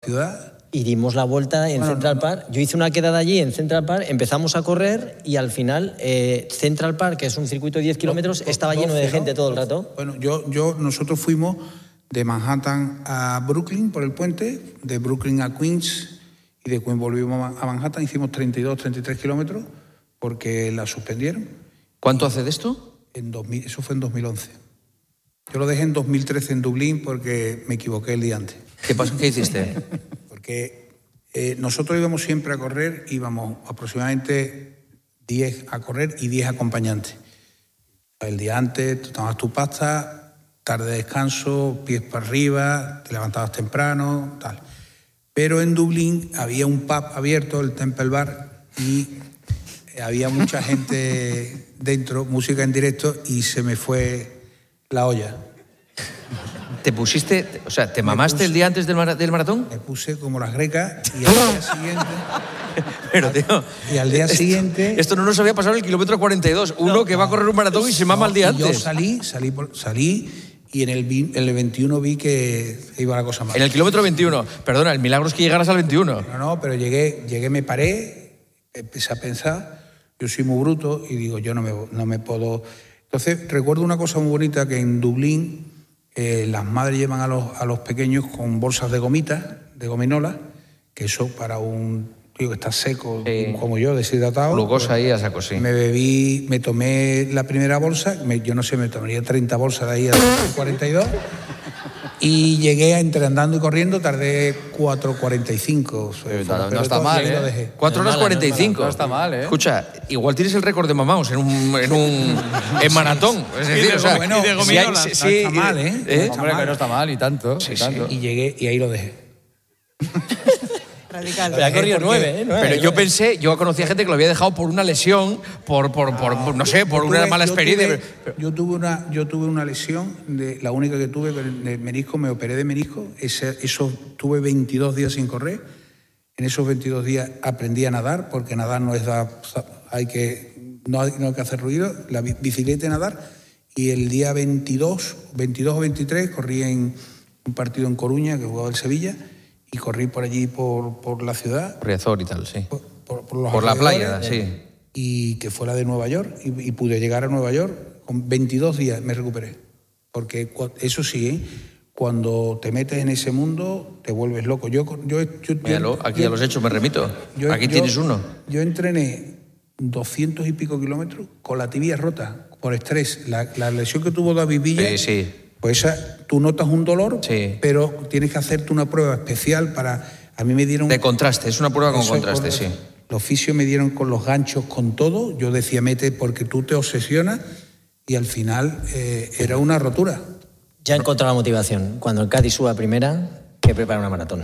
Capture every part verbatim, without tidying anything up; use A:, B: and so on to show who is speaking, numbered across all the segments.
A: ciudad.
B: Y dimos la vuelta en bueno, Central no, Park. Yo hice una quedada allí en Central Park, empezamos a correr y al final eh, Central Park, que es un circuito de diez kilómetros, estaba lleno de gente todo el rato.
A: Bueno, yo, yo, nosotros fuimos de Manhattan a Brooklyn por el puente, de Brooklyn a Queens y de Queens volvimos a Manhattan, hicimos treinta y dos, treinta y tres kilómetros porque la suspendieron.
C: ¿Cuánto hace de esto?
A: En dos mil, eso fue en dos mil once. Yo lo dejé en dos mil trece en Dublín porque me equivoqué el día antes.
C: ¿Qué pasó? ¿Qué hiciste?
A: Porque eh, nosotros íbamos siempre a correr, íbamos aproximadamente diez a correr y diez acompañantes. El día antes tú tomabas tu pasta, tarde de descanso, pies para arriba, te levantabas temprano, tal. Pero en Dublín había un pub abierto, el Temple Bar, y había mucha gente dentro, música en directo, y se me fue la olla.
C: ¿Te pusiste, o sea, te mamaste puse, el día antes del, mar, del maratón?
A: Me puse como las grecas y al día siguiente...
C: Pero, tío...
A: Y al día siguiente...
C: Esto, esto no nos había pasado en el kilómetro cuarenta y dos. Uno no, que va a correr un maratón y se mama no, el día antes.
A: Yo salí, salí, por, salí y en el, en el veintiuno vi que iba la cosa mal.
C: En el kilómetro veintiuno. Perdona, el milagro es que llegaras al veintiuno.
A: No, no, pero llegué, llegué, me paré, empecé a pensar, yo soy muy bruto y digo, yo no me, no me puedo... Entonces, recuerdo una cosa muy bonita que en Dublín... Eh, las madres llevan a los, a los pequeños con bolsas de gomitas, de gominolas, que eso para un tío que está seco, sí, como yo, deshidratado.
C: Glucosa
A: pues,
C: ahí a saco, sí.
A: Me bebí, me tomé la primera bolsa, me, yo no sé, me tomaría treinta bolsas de ahí a cuarenta y dos, y llegué a entre andando y corriendo, tardé cuatro cuarenta y cinco.
D: No, no está mal, ¿eh?
C: cuatro horas cuarenta y cinco.
D: No está mal, ¿eh?
C: Escucha, igual tienes el récord de mamaos en un, en un en maratón. Es decir, o sea,
A: bueno,
C: y de gominolas.
A: Si hay, sí, no está mal, ¿eh?
D: ¿eh? No, hombre, que no está mal, y tanto.
A: Sí,
D: y, tanto.
A: Sí. y llegué y ahí lo dejé.
B: Radical. Pero ha corrido nueve, ¿eh?
C: Pero nueve, yo pensé, yo conocía gente que lo había dejado por una lesión, por, por, por, por no sé, por una
A: tuve,
C: mala experiencia.
A: Yo tuve, pero... yo, tuve una, yo tuve una lesión, de, la única que tuve de menisco, me operé de menisco, ese, eso tuve veintidós días sin correr. En esos veintidós días aprendí a nadar, porque nadar no es dar, hay que, no hay, no hay que hacer ruido, la bicicleta y nadar, y el día veintidós, veintidós o veintitrés corrí en un partido en Coruña, que jugaba el Sevilla, y corrí por allí, por, por la ciudad.
C: Riazor y tal, sí.
A: Por, por, por, los
C: por la playa, sí.
A: Y que fue la de Nueva York, y, y pude llegar a Nueva York, con veintidós días me recuperé. Porque eso sí, ¿eh? Cuando te metes en ese mundo, te vuelves loco. Yo, yo, yo,
C: Míralo, aquí
A: yo,
C: a los hechos me remito. Yo, aquí
A: yo,
C: tienes uno.
A: Yo entrené doscientos y pico kilómetros con la tibia rota, por estrés. La, la lesión que tuvo David Villa...
C: Sí, sí.
A: Pues esa, tú notas un dolor,
C: sí,
A: pero tienes que hacerte una prueba especial para... A mí me dieron...
C: De contraste, es una prueba con contraste, con, sí.
A: Los fisios me dieron con los ganchos, con todo. Yo decía, mete, porque tú te obsesionas, y al final eh, era una rotura.
B: Ya he encontrado la motivación. Cuando el Cádiz suba a primera, que prepara una maratón.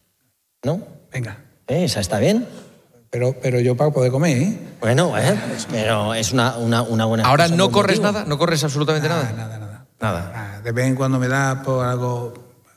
B: ¿No?
A: Venga.
B: ¿Eh? ¿Esa está bien?
A: Pero, pero yo para poder comer, ¿eh?
B: Bueno, eh, pero es una, una, una buena...
C: Ahora no corres motivo. nada, no corres absolutamente
A: nada.
C: Nada,
A: nada, nada.
C: Nada.
A: nada. De vez en cuando me da por algo,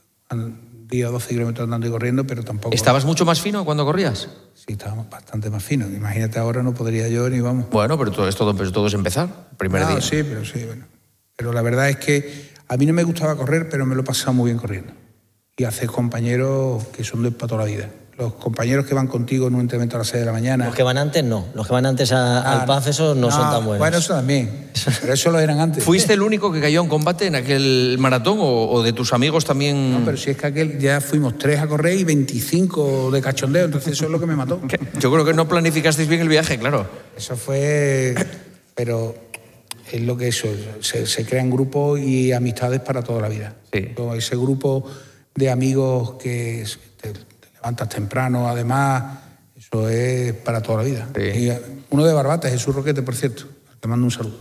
A: diez o doce kilómetros andando y corriendo, pero tampoco...
C: ¿Estabas mucho más fino cuando corrías?
A: Sí, estábamos bastante más finos. Imagínate, ahora no podría yo ni vamos.
C: Bueno, pero todo es, todo, pero todo es empezar, primer
A: no,
C: día.
A: Sí, pero sí, bueno. Pero la verdad es que a mí no me gustaba correr, pero me lo he pasado muy bien corriendo. Y haces compañeros que son de para toda la vida. Los compañeros que van contigo en un entrenamiento a las seis de la mañana...
B: Los que van antes, no. Los que van antes a, ah, al P A F, esos no, no son tan buenos.
A: Bueno, eso también. Pero eso lo eran antes.
C: ¿Fuiste el único que cayó en combate en aquel maratón o, o de tus amigos también...?
A: No, pero si es que aquel ya fuimos tres a correr y veinticinco de cachondeo, entonces eso es lo que me mató.
C: Yo creo que no planificasteis bien el viaje, claro.
A: Eso fue... Pero es lo que eso, se, se crean grupos y amistades para toda la vida.
C: Sí.
A: Todo ese grupo de amigos que... Te, levantas temprano, además, eso es para toda la vida.
C: Sí.
A: Y uno de Barbata, Jesús Roquete, por cierto, te mando un saludo.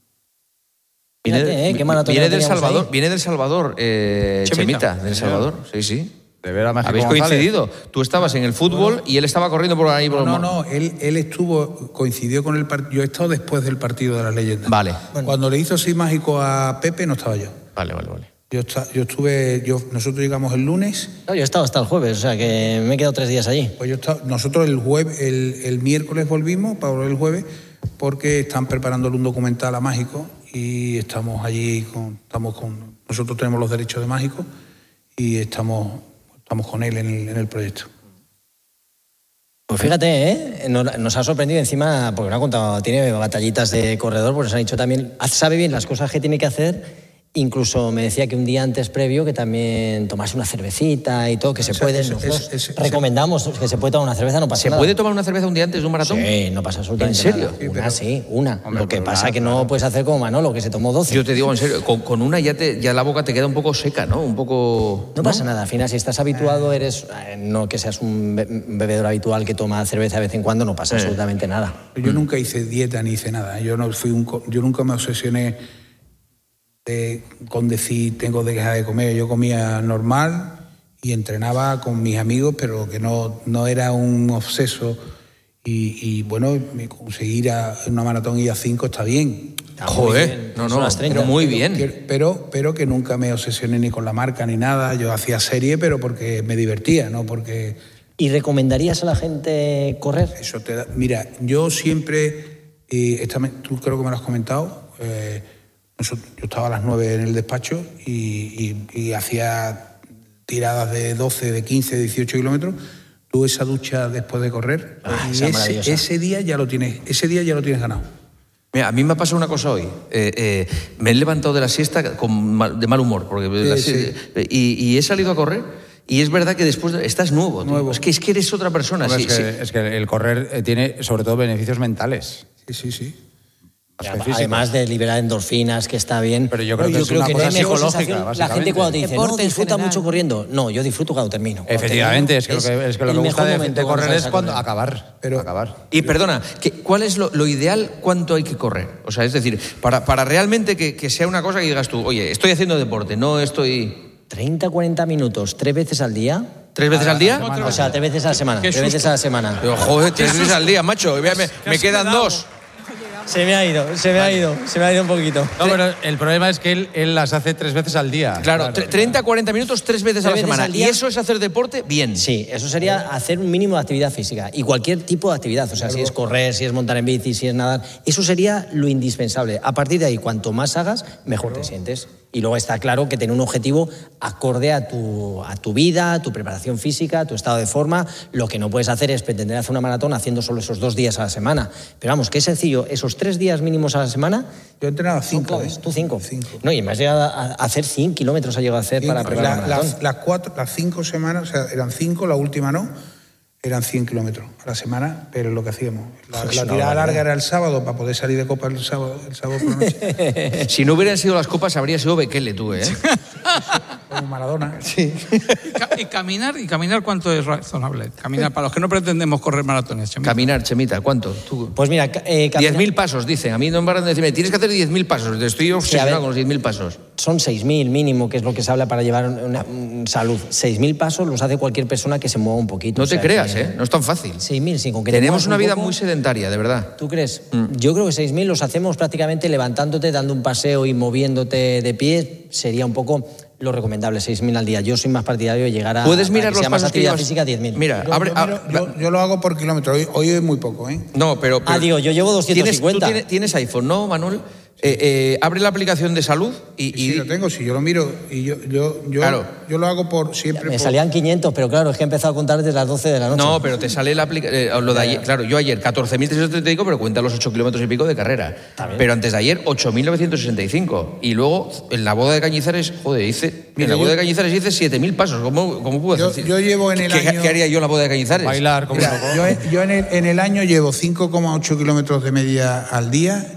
C: Viene,
B: Fíjate, ¿eh? ¿Qué maratón
C: viene del Salvador,
B: ahí?
C: viene del Salvador, eh, Chemita, del Salvador, sí, sí.
D: De ver a México
C: Habéis
D: González.
C: coincidido. Tú estabas en el fútbol bueno, y él estaba corriendo por ahí. Por
A: no, no, no, él, él estuvo, coincidió con el partido. Yo he estado después del partido de las leyendas.
C: Vale.
A: Bueno. Cuando le hizo así mágico a Pepe, no estaba yo.
C: Vale, vale, vale.
A: Yo, yo estuve, yo, nosotros llegamos el lunes.
B: No, yo he estado hasta el jueves, o sea que me he quedado tres días allí.
A: Pues yo estaba, nosotros el jueves, el, el miércoles volvimos para volver el jueves porque están preparándole un documental a Mágico y estamos allí con, estamos con, nosotros tenemos los derechos de Mágico y estamos estamos con él en el, en el proyecto.
B: Pues fíjate, ¿eh? nos, nos ha sorprendido encima, porque no ha contado, tiene batallitas de corredor, porque nos ha dicho también, sabe bien las cosas que tiene que hacer. Incluso me decía que un día antes previo que también tomase una cervecita y todo, que se
A: O sea,
B: puede.
A: es-
B: Nosotros
A: es- es-
B: recomendamos que se puede tomar una cerveza, no pasa
C: ¿Se
B: nada.
C: puede tomar una cerveza un día antes de un maratón?
B: Sí, no pasa absolutamente
C: ¿En serio?
B: nada.
A: Sí,
B: Una
A: pero-
B: sí, una.
D: Hombre,
B: Lo que
D: pero
B: pasa
D: una,
B: es que no
D: claro.
B: puedes hacer como Manolo, que se tomó doce.
C: Yo te digo en serio, con, con una ya, te, ya la boca te queda un poco seca, ¿no? Un poco...
B: No pasa nada, al final si estás habituado, eres eh, no que seas un be- bebedor habitual que toma cerveza de vez en cuando, no pasa absolutamente nada.
A: Yo nunca hice dieta ni hice nada. Yo no fui un, co- yo nunca me obsesioné de- con decir tengo que dejar de comer. Yo comía normal y entrenaba con mis amigos, pero que no, no era un obseso. Y, y bueno, me conseguir a una maratón y a cinco está bien.
B: Está muy
C: Joder,
B: bien,
C: no,
B: son
C: no,
B: las treinta.
C: pero muy
A: Pero-
C: bien.
A: que- Pero, pero que nunca me obsesioné ni con la marca ni nada. Yo hacía serie, pero porque me divertía, no porque
B: ¿Y recomendarías a la gente correr?
A: eso te da. Mira, yo siempre, eh, esta me- tú creo que me lo has comentado, eh, nosotros- yo estaba a las nueve en el despacho y, y- y hacía tiradas de doce, de quince, de dieciocho kilómetros. Tú esa ducha después de correr,
B: Ah,
A: y
B: esa
A: ese,
B: maravillosa.
A: ese día ya lo tienes, ese día ya lo tienes ganado.
C: Mira, a mí me ha pasado una cosa hoy. Eh, eh, me he levantado de la siesta con mal- de mal humor, porque la
A: Sí,
C: sie- y, y he salido a correr y es verdad que después de- estás nuevo. tío.
A: Nuevo.
C: Es que, es que eres otra persona.
D: Hombre,
C: sí,
D: es, que,
C: sí.
D: es que el correr eh, tiene sobre todo beneficios mentales.
A: Sí, sí, sí.
D: más que físicos.
B: Además de liberar endorfinas, que está bien.
D: Pero yo creo que es una
B: no
D: cosa
B: hay mejor
D: psicológica,
B: sensación. La
D: básicamente.
B: gente cuando te dice,
E: Deporte
B: no,
E: en
B: disfruta
E: general.
B: mucho corriendo. No, yo disfruto cuando termino. Cuando
D: Efectivamente, es que, lo
B: termino
D: que, es que lo
B: el
D: que
B: mejor
D: gusta de,
B: momento
D: de
B: cuando
D: correr
B: sales
D: es
B: a
D: cuando
B: correr.
D: acabar.
A: Pero-
D: acabar.
C: Y perdona, ¿qué- ¿cuál es lo, lo ideal? ¿Cuánto hay que correr? O sea, es decir, para, para realmente que, que sea una cosa que digas tú, oye, estoy haciendo deporte, no estoy...
B: treinta, cuarenta minutos, tres veces al día.
C: ¿Tres veces al día?
B: O sea, tres veces a la semana.
F: Qué
B: Tres veces
F: susto.
B: a la semana.
C: Pero, joder, tres veces al día, macho. y Me, me- me quedan dos.
B: Se me ha ido, se me ha ido, se me ha ido un poquito.
D: No, pero el problema es que él, él las hace tres veces al día.
C: Claro, tre- treinta, cuarenta minutos, tres veces a la
B: Tres veces
C: semana.
B: al
C: ¿Y
B: día.
C: eso es hacer deporte? Bien.
B: Sí, eso sería hacer un mínimo de actividad física y cualquier tipo de actividad, o sea, si es correr, si es montar en bici, si es nadar, eso sería lo indispensable. A partir de ahí, cuanto más hagas, mejor te sientes. Y luego está claro que tener un objetivo acorde a tu, a tu vida, a tu preparación física, a tu estado de forma. Lo que no puedes hacer es pretender hacer una maratón haciendo solo esos dos días a la semana. Pero vamos, que es sencillo, esos tres días mínimos a la semana.
A: Yo he entrenado
B: Son
A: cinco.
B: claves.
A: ¿eh?
B: Tú cinco.
A: Cinco.
B: No, y me has llegado a a hacer cien kilómetros, ha llegado a hacer para
A: Cinco.
B: preparar
A: La-
B: la maratón.
A: las, las cuatro, las cinco semanas, o sea, eran cinco, la última no, eran cien kilómetros a la semana, pero es lo que hacíamos. La,
B: Joder,
A: la
B: es una
A: tirada
B: barbaridad.
A: larga era el sábado para poder salir de copa el sábado, el sábado por la noche,
C: Si no hubieran sido las copas, habría sido Bekele tú, ¿eh?
A: como Maradona.
C: Sí.
F: Y, ca- y caminar, ¿y caminar cuánto es razonable? Caminar, para los que no pretendemos correr maratones. Chemita.
C: Caminar, Chemita, ¿cuánto? Tú.
B: Pues mira, ca- eh,
C: Diez
B: camina-
C: mil pasos, dicen. A mí no me paran de decirme, tienes que hacer diez mil pasos. Estoy obsesionado
B: ver.
C: con los diez mil pasos.
B: son seis mil mínimo, que es lo que se habla para llevar una, un- salud. seis mil pasos los hace cualquier persona que se mueva un poquito.
C: No
B: o
C: te
B: sea
C: creas,
B: que-
C: ¿eh? No es tan fácil.
B: seis mil, sí, con que te
C: Tenemos
B: muevas
C: una
B: un
C: vida
B: poco.
C: muy sedentaria, de verdad.
B: ¿Tú crees?
C: Mm.
B: Yo creo que seis mil los hacemos prácticamente levantándote, dando un paseo y moviéndote de pie. Sería un poco lo recomendable, seis mil al día. Yo soy más partidario de llegar a.
C: ¿Puedes
B: para
C: mirar
B: que
C: los
B: sea más
C: pasos que
B: actividad
C: llevas?
B: física, diez mil.
C: Mira,
A: Yo,
C: abre...
A: yo miro-
C: abre-
A: yo- yo lo hago por kilómetro, hoy, hoy es muy poco, ¿eh?
C: No, pero...
B: Ah,
C: pero-
B: digo, yo llevo doscientos
C: ¿Tienes, tú
B: cincuenta.
C: tienes, tienes iPhone, ¿no, Manuel? Eh, eh, abre la aplicación de salud y...
A: Y
C: y-
A: sí, lo tengo, si yo lo miro y yo, yo, yo,
C: Claro.
A: yo lo hago por siempre.
B: Me
A: por-
B: salían quinientos, pero claro, es que he empezado a contar desde las doce de la noche.
C: No, pero te sale la aplicación. Lo de ayer, claro, yo ayer catorce mil trescientos treinta y cinco, pero cuenta los ocho kilómetros y pico de carrera.
B: bien.
C: Pero antes de ayer, ocho mil novecientos sesenta y cinco. Y luego, en la boda de Cañizares, joder, hice.
A: Mira,
C: en la boda
A: yo-
C: de Cañizares hice siete mil pasos. ¿Cómo, cómo pude
A: Yo-
C: hacer?
A: yo llevo en el
C: ¿Qué,
A: año-
C: ¿Qué haría yo en la boda de Cañizares?
D: Bailar como
A: Mira,
D: un loco.
A: yo, yo en, el, en el año llevo cinco coma ocho kilómetros de media al día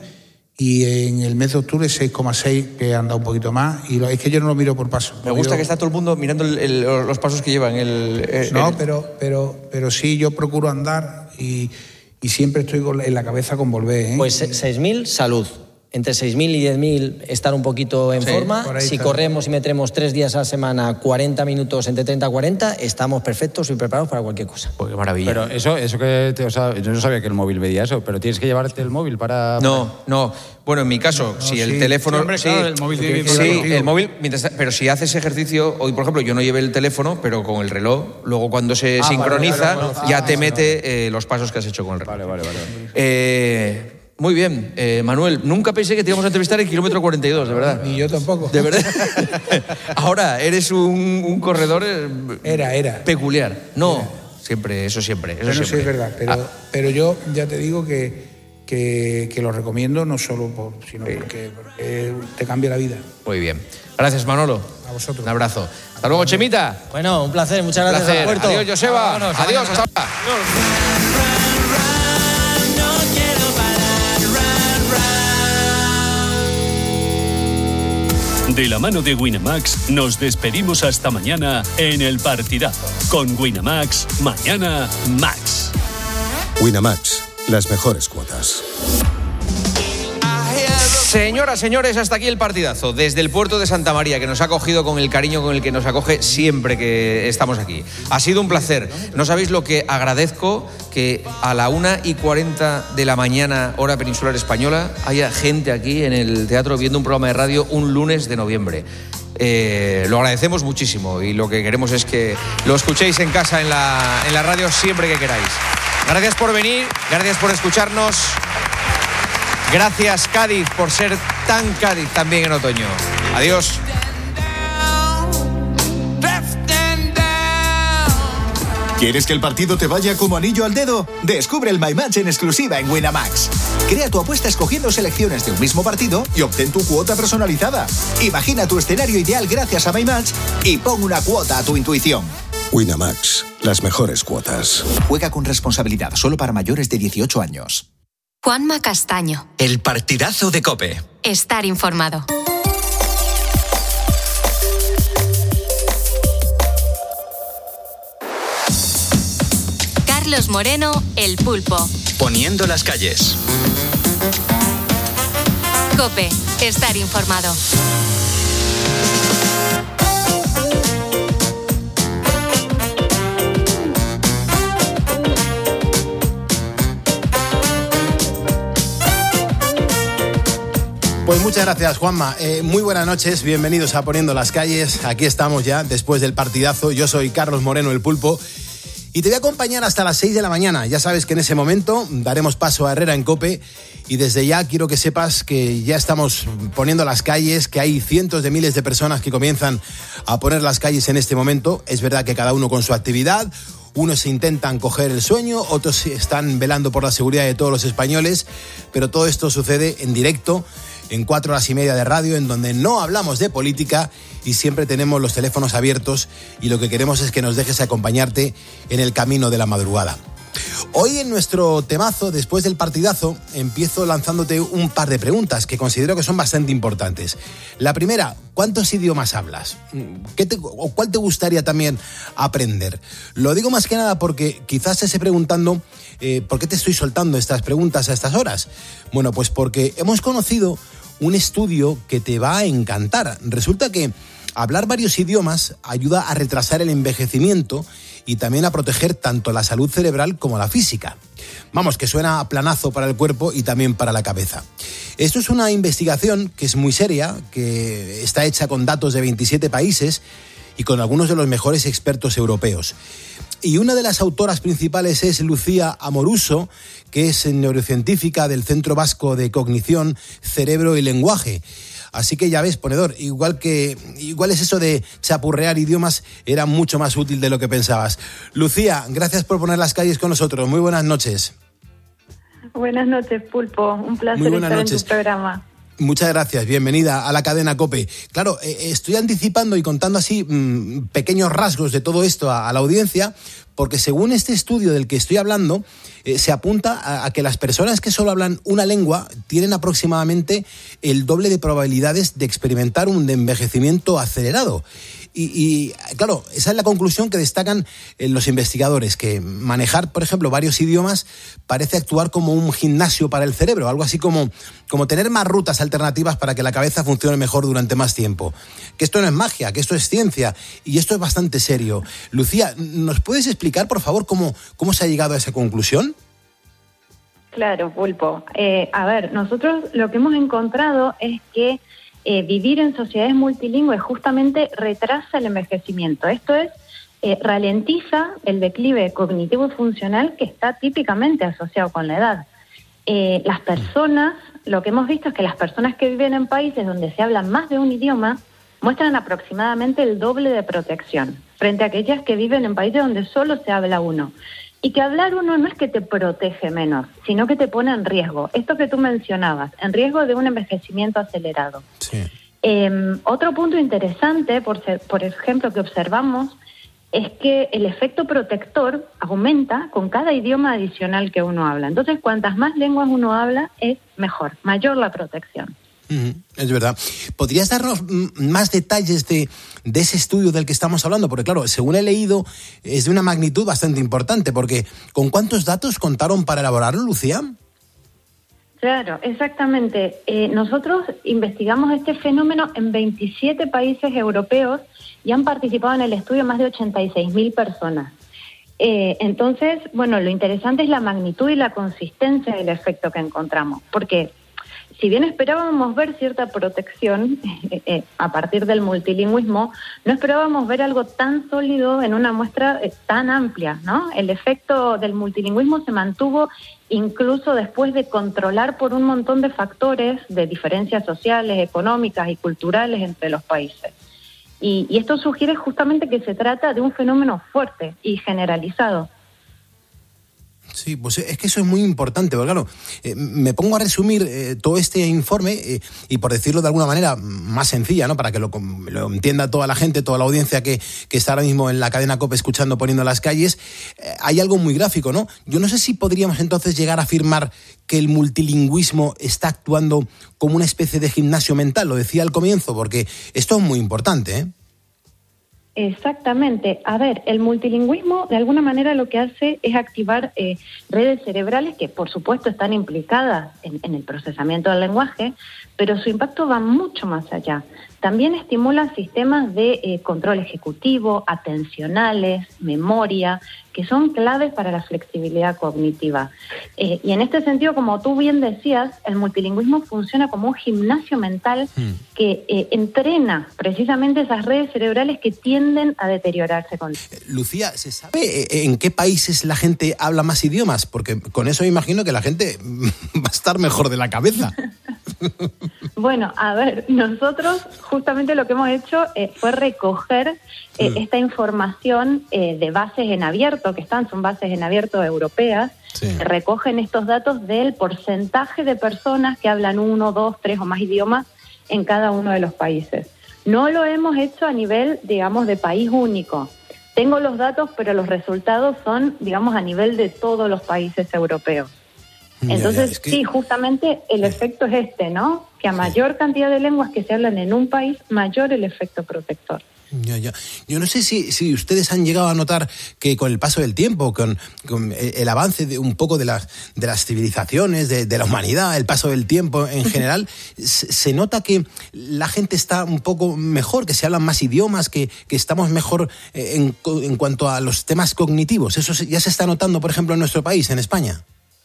A: y en el mes de octubre seis coma seis, que he andado un poquito más. Y lo- es que yo no lo miro por paso.
C: Me
A: lo
C: gusta
A: miro-
C: que está todo el mundo mirando el- el- los pasos que llevan. El, el-
A: No,
C: el-
A: pero, pero, pero sí, yo procuro andar y, y siempre estoy con- en la cabeza con volver. ¿eh?
B: Pues seis mil, salud. Entre seis mil y diez mil estar un poquito en
C: Sí,
B: forma.
A: por ahí
B: Si
A: está.
B: corremos y metemos tres días a la semana, cuarenta minutos, entre treinta y cuarenta, estamos perfectos y preparados para cualquier cosa.
C: Pues qué maravilla.
D: Pero eso, eso que te, o sea, yo no sabía que el móvil medía eso, pero tienes que llevarte el móvil para.
C: No, no. Bueno, en mi caso, si el
A: sí.
C: teléfono.
F: Sí, hombre, claro, el móvil tiene que ir
C: Sí,
A: contigo.
C: el móvil. Mientras, pero si haces ejercicio, hoy por ejemplo, yo no llevé el teléfono, pero con el reloj, luego cuando se
D: Ah, vale,
C: sincroniza,
D: vale, vale.
C: ya
D: Ah,
C: te
D: sí,
C: mete eh, los pasos que has hecho con el reloj.
D: Vale, vale, vale. vale.
C: Eh, Muy bien, eh, Manuel, nunca pensé que te íbamos a entrevistar en kilómetro cuarenta y dos, de verdad.
A: Ni yo tampoco.
C: De verdad. Ahora, eres un, un corredor eh,
A: Era, era.
C: peculiar. No,
A: Era.
C: siempre, eso siempre. Eso
A: Bueno,
C: siempre.
A: sí, es verdad, pero,
C: Ah,
A: pero yo ya te digo que, que, que lo recomiendo no solo por, sino porque, porque te cambia la vida.
C: muy bien. Gracias, Manolo.
A: A vosotros.
C: Un abrazo. Hasta luego, Chemita.
B: Bueno, un placer, muchas
C: Un
B: gracias
C: placer.
B: al puerto.
C: Adiós, Joseba.
B: Vámonos,
C: Adiós, hasta ahora.
E: De la mano de Winamax nos despedimos hasta mañana en El Partidazo. Con Winamax, mañana Max.
G: Winamax, las mejores cuotas.
C: Señoras, señores, hasta aquí el partidazo. Desde el puerto de Santa María, que nos ha acogido con el cariño con el que nos acoge siempre que estamos aquí. Ha sido un placer. No sabéis lo que agradezco que a la una y cuarenta de la mañana, hora peninsular española, haya gente aquí en el teatro viendo un programa de radio un lunes de noviembre. Eh, lo agradecemos muchísimo y lo que queremos es que lo escuchéis en casa, en la, en la radio, siempre que queráis. Gracias por venir, gracias por escucharnos. Gracias, Cádiz, por ser tan Cádiz también en otoño. Adiós.
H: ¿Quieres que el partido te vaya como anillo al dedo? Descubre el My Match en exclusiva en Winamax. Crea tu apuesta escogiendo selecciones de un mismo partido y obtén tu cuota personalizada. Imagina tu escenario ideal gracias a My Match y pon una cuota a tu intuición.
G: Winamax, las mejores cuotas.
H: Juega con responsabilidad, solo para mayores de dieciocho años.
I: Juanma Castaño.
J: El partidazo de COPE.
I: Estar informado. Carlos Moreno, El Pulpo.
J: Poniendo las calles.
I: COPE. Estar informado.
K: Pues muchas gracias, Juanma. Eh, muy buenas noches, bienvenidos a Poniendo las Calles. Aquí estamos ya, después del partidazo. Yo soy Carlos Moreno, El Pulpo, y te voy a acompañar hasta las seis de la mañana. Ya sabes que en ese momento daremos paso a Herrera en COPE, y desde ya quiero que sepas que ya estamos poniendo las calles, que hay cientos de miles de personas que comienzan a poner las calles en este momento. Es verdad que cada uno con su actividad. Unos intentan coger el sueño, otros están velando por la seguridad de todos los españoles, pero todo esto sucede en directo, en cuatro horas y media de radio, en donde no hablamos de política y siempre tenemos los teléfonos abiertos, y lo que queremos es que nos dejes acompañarte en el camino de la madrugada. Hoy en nuestro temazo, después del partidazo, empiezo lanzándote un par de preguntas que considero que son bastante importantes. La primera, ¿cuántos idiomas hablas? ¿Qué te, o cuál te gustaría también aprender? Lo digo más que nada porque quizás te esté preguntando eh, ¿por qué te estoy soltando estas preguntas a estas horas? Bueno, pues porque hemos conocido un estudio que te va a encantar. Resulta que hablar varios idiomas ayuda a retrasar el envejecimiento y también a proteger tanto la salud cerebral como la física. Vamos, que suena a planazo para el cuerpo y también para la cabeza. Esto es una investigación que es muy seria, que está hecha con datos de veintisiete países y con algunos de los mejores expertos europeos. Y una de las autoras principales es Lucía Amoruso, que es neurocientífica del Centro Vasco de Cognición, Cerebro y Lenguaje. Así que ya ves, ponedor, igual que igual es eso de chapurrear idiomas, era mucho más útil de lo que pensabas. Lucía, gracias por poner las calles con nosotros. Muy buenas noches.
L: Buenas noches, Pulpo. Un placer estar noches. en tu programa.
K: Muchas gracias, bienvenida a la cadena COPE. Claro, eh, estoy anticipando y contando así mmm, pequeños rasgos de todo esto a, a la audiencia, porque según este estudio del que estoy hablando, eh, se apunta a, a que las personas que solo hablan una lengua tienen aproximadamente el doble de probabilidades de experimentar un envejecimiento acelerado. Y, y claro, esa es la conclusión que destacan eh, los investigadores, que manejar, por ejemplo, varios idiomas parece actuar como un gimnasio para el cerebro, algo así como, como tener más rutas alternativas para que la cabeza funcione mejor durante más tiempo. Que esto no es magia, que esto es ciencia, y esto es bastante serio. Lucía, ¿nos puedes explicar, por favor, cómo, cómo se ha llegado a esa conclusión?
L: Claro, Pulpo. Eh, a ver, nosotros lo que hemos encontrado es que Eh, vivir en sociedades multilingües justamente retrasa el envejecimiento. Esto es, eh, ralentiza el declive cognitivo y funcional que está típicamente asociado con la edad. Eh, las personas, lo que hemos visto es que las personas que viven en países donde se habla más de un idioma muestran aproximadamente el doble de protección frente a aquellas que viven en países donde solo se habla uno. Y que hablar uno no es que te protege menos, sino que te pone en riesgo. Esto que tú mencionabas, en riesgo de un envejecimiento acelerado.
K: Sí.
L: Eh, otro punto interesante, por, ser, por ejemplo, que observamos, es que el efecto protector aumenta con cada idioma adicional que uno habla. Entonces, cuantas más lenguas uno habla, es mejor, mayor la protección.
K: Uh-huh, es verdad. ¿Podrías darnos más detalles de, de ese estudio del que estamos hablando? Porque claro, según he leído, es de una magnitud bastante importante, porque ¿con cuántos datos contaron para elaborarlo, Lucía?
L: Claro, exactamente. Eh, nosotros investigamos este fenómeno en veintisiete países europeos y han participado en el estudio más de ochenta y seis mil personas. Eh, entonces, bueno, lo interesante es la magnitud y la consistencia del efecto que encontramos, porque si bien esperábamos ver cierta protección eh, eh, a partir del multilingüismo, no esperábamos ver algo tan sólido en una muestra eh, tan amplia, ¿no? El efecto del multilingüismo se mantuvo incluso después de controlar por un montón de factores de diferencias sociales, económicas y culturales entre los países. Y, y esto sugiere justamente que se trata de un fenómeno fuerte y generalizado.
K: Sí, pues es que eso es muy importante, porque claro, eh, me pongo a resumir eh, todo este informe eh, y por decirlo de alguna manera más sencilla, ¿no? Para que lo, lo entienda toda la gente, toda la audiencia que, que está ahora mismo en la cadena COPE escuchando Poniendo las Calles, eh, hay algo muy gráfico, ¿no? Yo no sé si podríamos entonces llegar a afirmar que el multilingüismo está actuando como una especie de gimnasio mental, lo decía al comienzo, porque esto es muy importante, ¿eh?
L: Exactamente. A ver, el multilingüismo de alguna manera lo que hace es activar eh, redes cerebrales que por supuesto están implicadas en, en el procesamiento del lenguaje, pero su impacto va mucho más allá. También estimula sistemas de eh, control ejecutivo, atencionales, memoria, que son claves para la flexibilidad cognitiva. Eh, y en este sentido, como tú bien decías, el multilingüismo funciona como un gimnasio mental mm. que eh, entrena precisamente esas redes cerebrales que tienden a deteriorarse con...
K: Lucía, ¿se sabe en qué países la gente habla más idiomas? Porque con eso me imagino que la gente va a estar mejor de la cabeza.
L: Bueno, a ver, nosotros justamente lo que hemos hecho eh, fue recoger eh, mm. esta información eh, de bases en abierto, que están, son bases en abierto europeas, sí. que recogen estos datos del porcentaje de personas que hablan uno, dos, tres o más idiomas en cada uno de los países. No lo hemos hecho a nivel, digamos, de país único. Tengo los datos, pero los resultados son, digamos, a nivel de todos los países europeos. Entonces, ya, ya, es que... sí, justamente el efecto es este, ¿no? Que a mayor cantidad de lenguas que se hablan en un país, mayor el efecto protector.
K: Ya, ya. Yo no sé si, si ustedes han llegado a notar que con el paso del tiempo, con, con el avance de un poco de las, de las civilizaciones, de, de la humanidad, el paso del tiempo en general, se, se nota que la gente está un poco mejor, que se hablan más idiomas, que, que estamos mejor en, en cuanto a los temas cognitivos. ¿Eso ya se está notando, por ejemplo, en nuestro país, en España?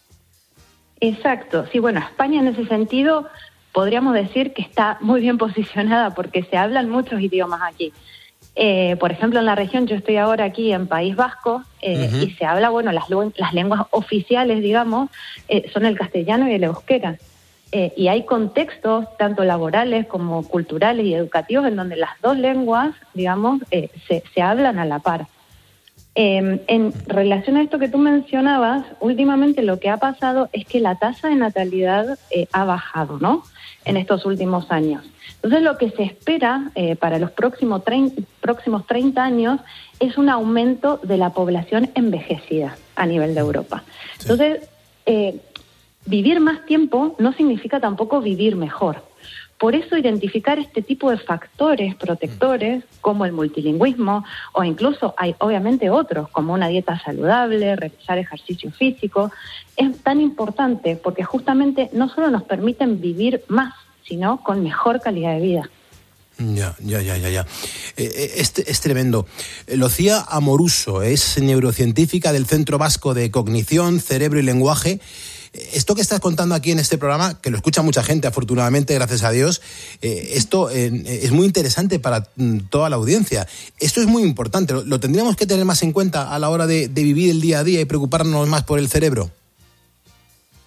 L: Exacto. Sí, bueno, España en ese sentido podríamos decir que está muy bien posicionada porque se hablan muchos idiomas aquí. Eh, por ejemplo, en la región, yo estoy ahora aquí en País Vasco eh, uh-huh. y se habla, bueno, las, las lenguas oficiales, digamos, eh, son el castellano y el euskera. Eh, y hay contextos, tanto laborales como culturales y educativos, en donde las dos lenguas, digamos, eh, se, se hablan a la par. Eh, en relación a esto que tú mencionabas, últimamente lo que ha pasado es que la tasa de natalidad eh, ha bajado, ¿no?, en estos últimos años. Entonces, lo que se espera eh, para los próximos treinta, próximos treinta años es un aumento de la población envejecida a nivel de Europa. Entonces, eh, vivir más tiempo no significa tampoco vivir mejor. Por eso, identificar este tipo de factores protectores, como el multilingüismo, o incluso hay obviamente otros, como una dieta saludable, realizar ejercicio físico, es tan importante porque justamente no solo nos permiten vivir más, sino con mejor calidad de vida.
K: Ya, ya, ya, ya, ya. Eh, es, es tremendo. Lucía Amoruso es neurocientífica del Centro Vasco de Cognición, Cerebro y Lenguaje. Esto que estás contando aquí en este programa, que lo escucha mucha gente, afortunadamente, gracias a Dios, eh, esto eh, es muy interesante para toda la audiencia. Esto es muy importante. ¿Lo, lo tendríamos que tener más en cuenta a la hora de, de vivir el día a día y preocuparnos más por el cerebro?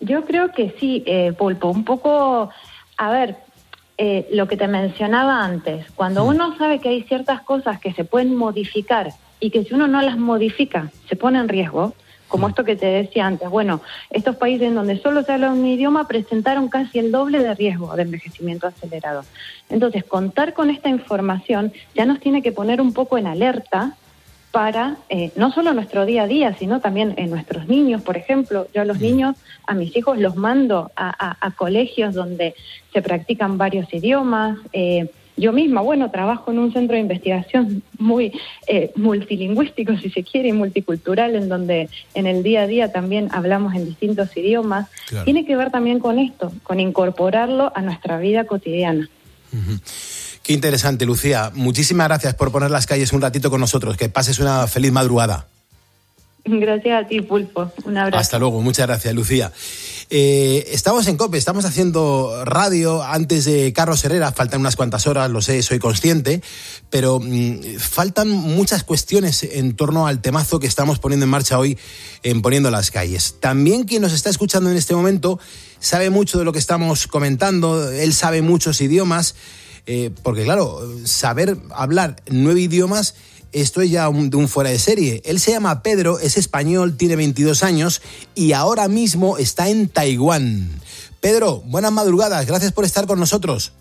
L: Yo creo que sí, eh, Pulpo, un poco, a ver, eh, lo que te mencionaba antes, cuando uno sabe que hay ciertas cosas que se pueden modificar y que si uno no las modifica se pone en riesgo, como esto que te decía antes, bueno, estos países en donde solo se habla un idioma presentaron casi el doble de riesgo de envejecimiento acelerado. Entonces, contar con esta información ya nos tiene que poner un poco en alerta para eh, no solo nuestro día a día, sino también en nuestros niños, por ejemplo. Yo a los niños, a mis hijos los mando a, a, a colegios donde se practican varios idiomas. Eh, yo misma, bueno, trabajo en un centro de investigación muy eh, multilingüístico, si se quiere, y multicultural, en donde en el día a día también hablamos en distintos idiomas. Claro. Tiene que ver también con esto, con incorporarlo a nuestra vida cotidiana.
K: Uh-huh. Qué interesante, Lucía. Muchísimas gracias por poner las calles un ratito con nosotros. Que pases una feliz madrugada.
L: Gracias a ti, Pulpo. Un abrazo.
K: Hasta luego. Muchas gracias, Lucía. Eh, estamos en COPE, estamos haciendo radio antes de Carlos Herrera. Faltan unas cuantas horas, lo sé, soy consciente. Pero mmm, faltan muchas cuestiones en torno al temazo que estamos poniendo en marcha hoy en Poniendo las Calles. También quien nos está escuchando en este momento sabe mucho de lo que estamos comentando. Él sabe muchos idiomas. Eh, porque claro, saber hablar nueve idiomas, esto es ya un, de un fuera de serie. Él se llama Pedro, es español, tiene veintidós años y ahora mismo está en Taiwán. Pedro, buenas madrugadas, gracias por estar con nosotros.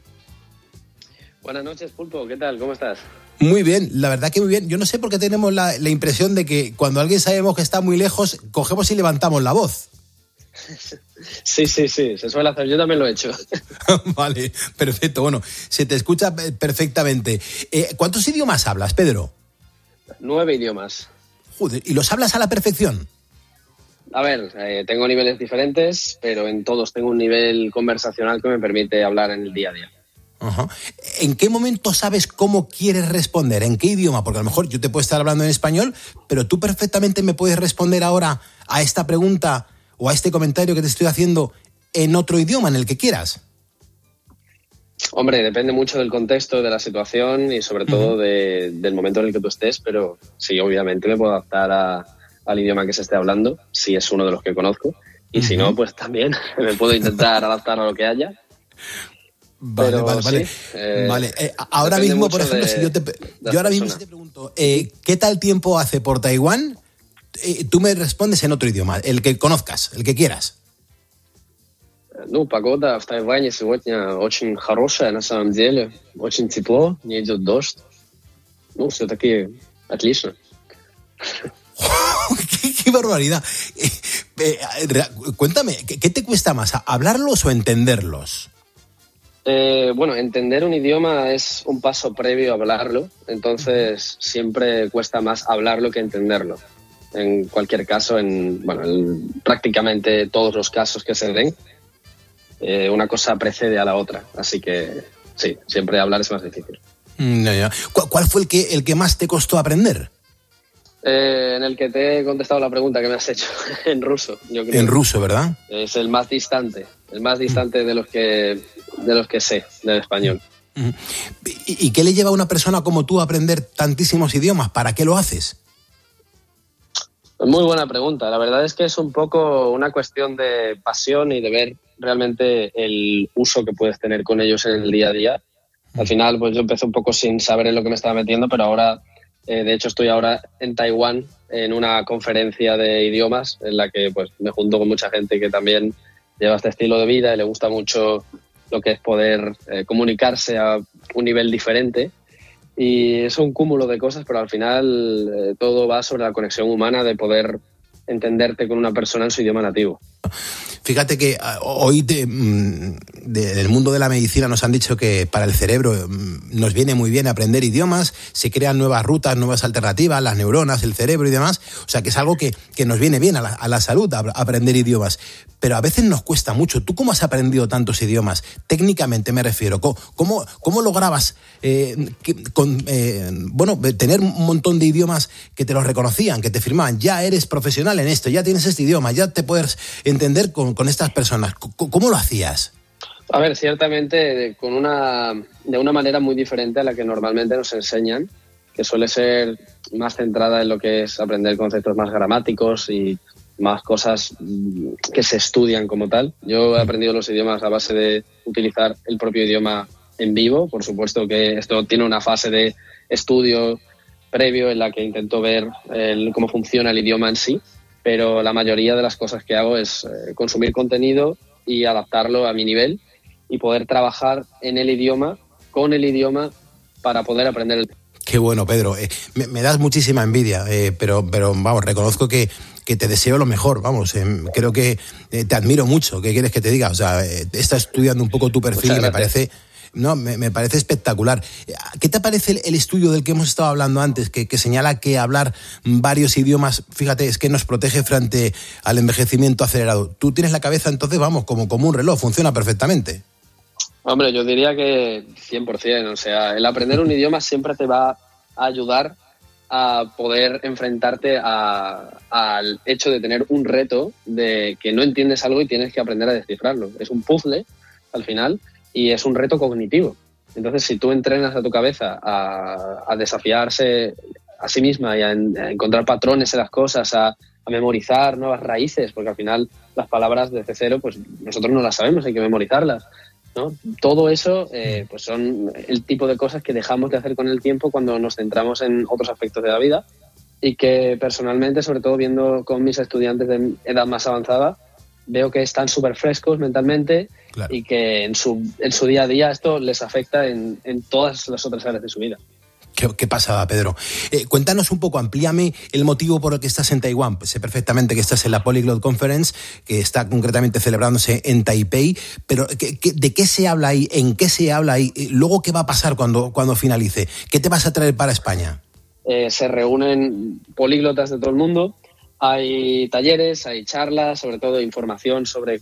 M: Buenas noches, Pulpo, ¿qué tal? ¿Cómo estás?
K: Muy bien, la verdad que muy bien. Yo no sé por qué tenemos la, la impresión de que cuando alguien sabemos que está muy lejos, cogemos y levantamos la voz.
M: Sí, sí, sí, se suele hacer, yo también lo he hecho.
K: Vale, perfecto, bueno, se te escucha perfectamente. Eh, ¿Cuántos idiomas hablas, Pedro?
M: Nueve idiomas.
K: Joder, ¿y los hablas a la perfección?
M: A ver, eh, tengo niveles diferentes, pero en todos tengo un nivel conversacional que me permite hablar en el día a día.
K: Ajá. ¿En qué momento sabes cómo quieres responder? ¿En qué idioma? Porque a lo mejor yo te puedo estar hablando en español, pero tú perfectamente me puedes responder ahora a esta pregunta o a este comentario que te estoy haciendo en otro idioma, en el que quieras.
M: Hombre, depende mucho del contexto, de la situación y sobre todo uh-huh. de, del momento en el que tú estés, pero sí, obviamente me puedo adaptar a, al idioma que se esté hablando, si es uno de los que conozco, y uh-huh. si no, pues también me puedo intentar adaptar a lo que haya.
K: Vale, pero, vale, vale. Sí, eh, vale. Eh, ahora mismo, por ejemplo, de, si yo te, yo ahora mismo si te pregunto, eh, ¿qué tal tiempo hace por Taiwán? Eh, tú me respondes en otro idioma, el que conozcas, el que quieras.
M: Ну, погода в Тайване сегодня очень хорошая, на самом деле. Очень тепло, не идет дождь. Ну, все-таки отлично.
K: ¿Qué, qué barbaridad. Eh, eh, cuéntame, ¿qué, ¿qué te cuesta más, hablarlos o entenderlos?
M: Eh, bueno, entender un idioma es un paso previo a hablarlo, entonces siempre cuesta más hablarlo que entenderlo. En cualquier caso, en bueno, en prácticamente todos los casos que se den, eh, una cosa precede a la otra. Así que sí, siempre hablar es más difícil.
K: No, no. ¿Cuál, ¿Cuál fue el que, el que más te costó aprender?
M: Eh, en el que te he contestado la pregunta que me has hecho, en ruso, yo creo.
K: En ruso, ¿verdad?
M: Es el más distante, el más distante mm. de los que de los que sé del español.
K: Mm. ¿Y, ¿Y qué le lleva a una persona como tú a aprender tantísimos idiomas? ¿Para qué lo haces?
M: Muy buena pregunta. La verdad es que es un poco una cuestión de pasión y de ver realmente el uso que puedes tener con ellos en el día a día. Al final, pues yo empecé un poco sin saber en lo que me estaba metiendo, pero ahora, eh, de hecho, estoy ahora en Taiwán en una conferencia de idiomas en la que pues me junto con mucha gente que también lleva este estilo de vida y le gusta mucho lo que es poder eh, comunicarse a un nivel diferente. Y es un cúmulo de cosas, pero al final eh, todo va sobre la conexión humana de poder entenderte con una persona en su idioma nativo.
K: Fíjate que hoy de, de, del mundo de la medicina nos han dicho que para el cerebro nos viene muy bien aprender idiomas, se crean nuevas rutas, nuevas alternativas, las neuronas, el cerebro y demás. O sea que es algo que, que nos viene bien a la, a la salud, a aprender idiomas. Pero a veces nos cuesta mucho. ¿Tú cómo has aprendido tantos idiomas? Técnicamente me refiero. ¿Cómo, cómo lograbas eh, que, con, eh, bueno, tener un montón de idiomas que te los reconocían, que te firmaban? Ya eres profesional en esto, ya tienes este idioma, ya te puedes entender con con estas personas. ¿Cómo lo hacías?
M: A ver, ciertamente con una, de una manera muy diferente a la que normalmente nos enseñan, que suele ser más centrada en lo que es aprender conceptos más gramáticos y más cosas que se estudian como tal. Yo he aprendido los idiomas a base de utilizar el propio idioma en vivo. Por supuesto que esto tiene una fase de estudio previo en la que intento ver el, cómo funciona el idioma en sí, pero la mayoría de las cosas que hago es eh, consumir contenido y adaptarlo a mi nivel y poder trabajar en el idioma, con el idioma, para poder aprender el...
K: Qué bueno, Pedro. Eh, me, me das muchísima envidia, eh, pero, pero vamos, reconozco que, que te deseo lo mejor, vamos. Eh, creo que eh, te admiro mucho. ¿Qué quieres que te diga? O sea, eh, estás estudiando un poco tu perfil y me parece... No, me, me parece espectacular. ¿Qué te parece el, el estudio del que hemos estado hablando antes, que, que señala que hablar varios idiomas, fíjate, es que nos protege frente al envejecimiento acelerado? Tú tienes la cabeza, entonces, vamos, como, como un reloj, funciona perfectamente.
M: Hombre, yo diría que cien por ciento. O sea, el aprender un idioma siempre te va a ayudar a poder enfrentarte a, al hecho de tener un reto de que no entiendes algo y tienes que aprender a descifrarlo. Es un puzzle, al final, y es un reto cognitivo. Entonces, si tú entrenas a tu cabeza a, a desafiarse a sí misma y a, en, a encontrar patrones en las cosas, a, a memorizar nuevas raíces, porque al final las palabras desde cero, pues nosotros no las sabemos, hay que memorizarlas, ¿no? Todo eso eh, pues son el tipo de cosas que dejamos de hacer con el tiempo cuando nos centramos en otros aspectos de la vida, y que personalmente, sobre todo viendo con mis estudiantes de edad más avanzada, veo que están súper frescos mentalmente. Claro. Y que en su, en su día a día esto les afecta en, en todas las otras áreas de su vida.
K: Qué, qué pasada, Pedro. Eh, cuéntanos un poco, amplíame el motivo por el que estás en Taiwán. Sé perfectamente que estás en la Polyglot Conference, que está concretamente celebrándose en Taipei, pero ¿qué, qué, ¿de qué se habla ahí? ¿En qué se habla ahí? Luego, ¿qué va a pasar cuando, cuando finalice? ¿Qué te vas a traer para España?
M: Eh, se reúnen políglotas de todo el mundo. Hay talleres, hay charlas, sobre todo información sobre...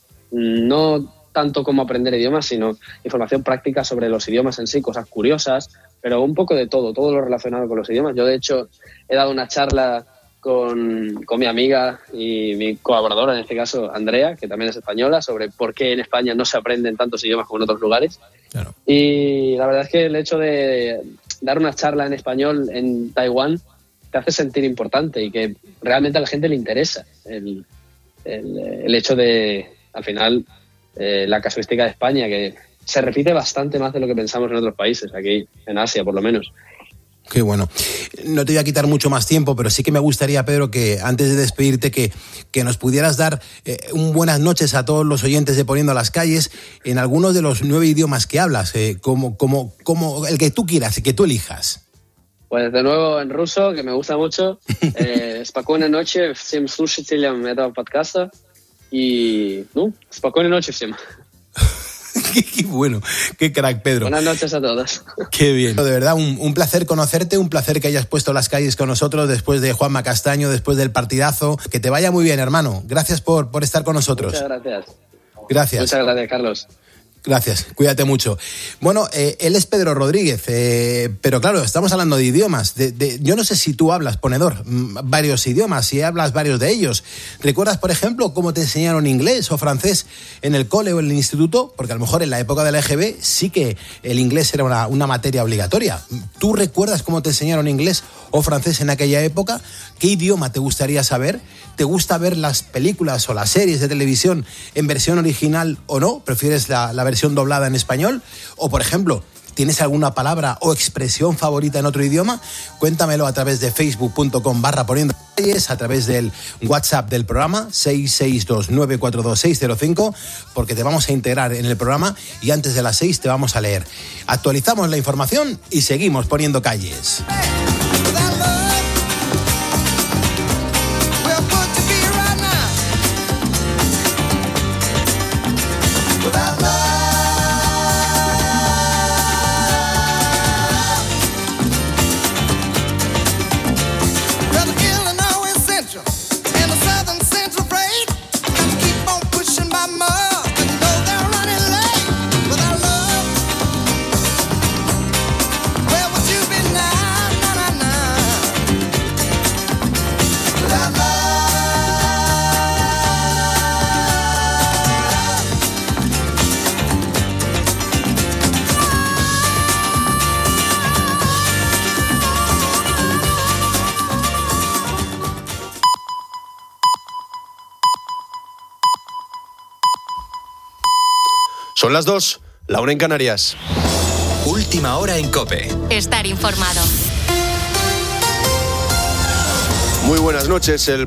M: no tanto como aprender idiomas, sino información práctica sobre los idiomas en sí, cosas curiosas, pero un poco de todo, todo lo relacionado con los idiomas. Yo, de hecho, he dado una charla con, con mi amiga y mi colaboradora, en este caso, Andrea, que también es española, sobre por qué en España no se aprenden tantos idiomas como en otros lugares. Claro. Y la verdad es que el hecho de dar una charla en español en Taiwán te hace sentir importante y que realmente a la gente le interesa el, el, el hecho de, al final... Eh, la casuística de España, que se repite bastante más de lo que pensamos en otros países, aquí en Asia por lo menos.
K: Qué bueno. No te voy a quitar mucho más tiempo, pero sí que me gustaría, Pedro, que antes de despedirte, que, que nos pudieras dar eh, un buenas noches a todos los oyentes de Poniendo las Calles en algunos de los nueve idiomas que hablas, eh, como, como, como el que tú quieras, que tú elijas.
M: Pues de nuevo en ruso, que me gusta mucho. Спокойной ночи всем слушателям этого подкаста. Y, no, спокойной ночи всем.
K: qué, qué bueno, qué crack, Pedro.
M: Buenas noches a todos.
K: Qué bien. De verdad, un, un placer conocerte, un placer que hayas puesto las calles con nosotros después de Juanma Castaño, después del partidazo. Que te vaya muy bien, hermano. Gracias por, por estar con nosotros.
M: Muchas gracias.
K: Gracias.
M: Muchas gracias, Carlos.
K: Gracias, cuídate mucho. Bueno, eh, él es Pedro Rodríguez, eh, pero claro, estamos hablando de idiomas. De, de, yo no sé si tú hablas, ponedor, varios idiomas, si hablas varios de ellos. ¿Recuerdas, por ejemplo, cómo te enseñaron inglés o francés en el cole o en el instituto? Porque a lo mejor en la época de la E G B sí que el inglés era una, una materia obligatoria. ¿Tú recuerdas cómo te enseñaron inglés o francés en aquella época? ¿Qué idioma te gustaría saber? ¿Te gusta ver las películas o las series de televisión en versión original o no? ¿Prefieres la, la versión doblada en español? O, por ejemplo, ¿tienes alguna palabra o expresión favorita en otro idioma? Cuéntamelo a través de facebook.com barra poniendo calles, a través del WhatsApp del programa seis seis dos nueve cuatro dos seis cero cinco, porque te vamos a integrar en el programa y antes de las seis te vamos a leer. Actualizamos la información y seguimos poniendo calles.
N: Son las dos, la una en Canarias.
J: Última hora en COPE.
I: Estar informado.
N: Muy buenas noches. El